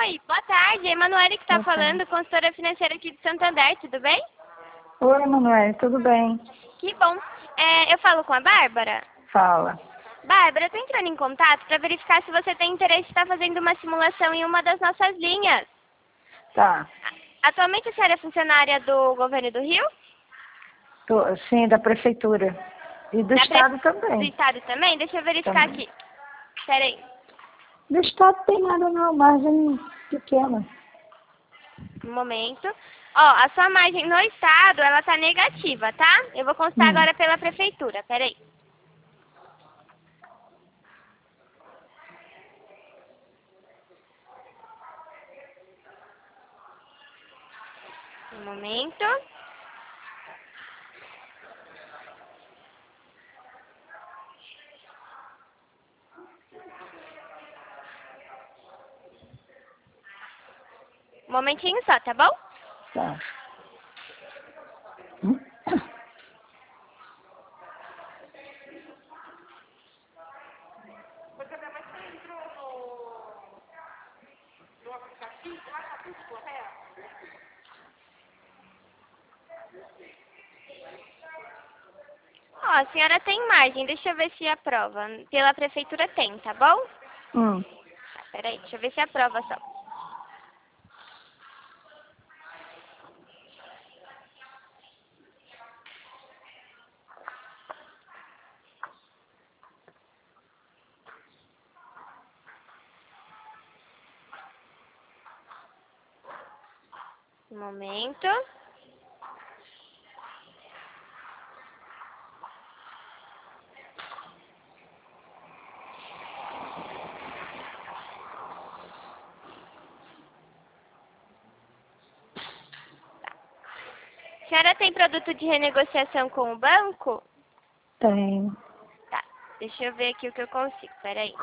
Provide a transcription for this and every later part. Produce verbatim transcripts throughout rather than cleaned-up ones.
Oi, boa tarde. É a Emanuele que está Boa tarde. falando, consultora financeira aqui de Santander, tudo bem? Oi, Emanuele, tudo bem? Que bom. É, eu falo com a Bárbara? Fala. Bárbara, eu estou entrando em contato para verificar se você tem interesse em estar fazendo uma simulação em uma das nossas linhas. Tá. Atualmente a senhora é funcionária do governo do Rio? Tô, sim, da prefeitura. E do Da estado pre- Do também. estado também? Deixa eu verificar também. aqui. Peraí, Do estado tem nada não, margem pequena. um momento. Ó, a sua margem no estado, ela tá negativa, tá? Eu vou constar Hum. agora pela prefeitura, peraí. Um momento. Um momentinho só, tá bom? Tá. Ó, a senhora tem margem, deixa eu ver se aprova. Pela prefeitura tem, tá bom? Hum. Tá, peraí, deixa eu ver se aprova só. Um momento. A senhora tem produto de renegociação com o banco? Tem. Tá, deixa eu ver aqui o que eu consigo, peraí.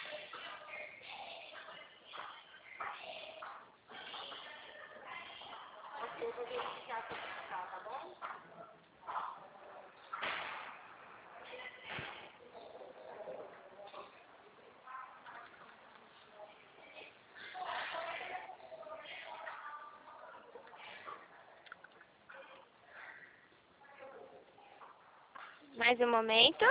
Mais um momento.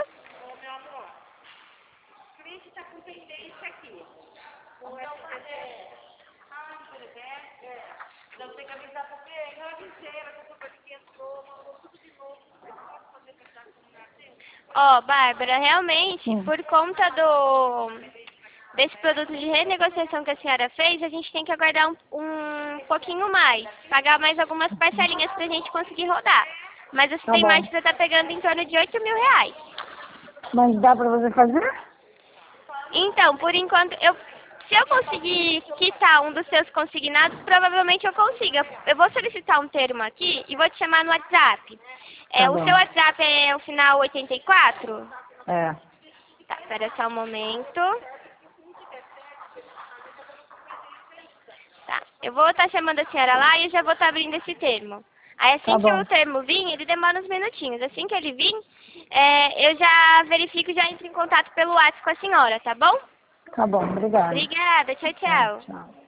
Ó, Bárbara, realmente, Hum. por conta do desse produto de renegociação que a senhora fez, a gente tem que aguardar um, um pouquinho mais, pagar mais algumas parcelinhas pra gente conseguir rodar. Mas essa Tá bom. imagem está pegando em torno de oito mil reais. Mas dá pra você fazer? Então, por enquanto, eu, se eu conseguir quitar um dos seus consignados, provavelmente eu consiga. Eu vou solicitar um termo aqui e vou te chamar no WhatsApp. É, Tá o bom. seu WhatsApp é o final oitenta e quatro? É. Tá, espera só um momento. Tá, eu vou estar chamando a senhora lá e eu já vou estar abrindo esse termo. Aí assim Tá que bom. o termo vir, ele demora uns minutinhos. Assim que ele vir, é, eu já verifico e já entro em contato pelo WhatsApp com a senhora, tá bom? Tá bom, obrigada. Obrigada, tchau, Tá, tchau. tchau.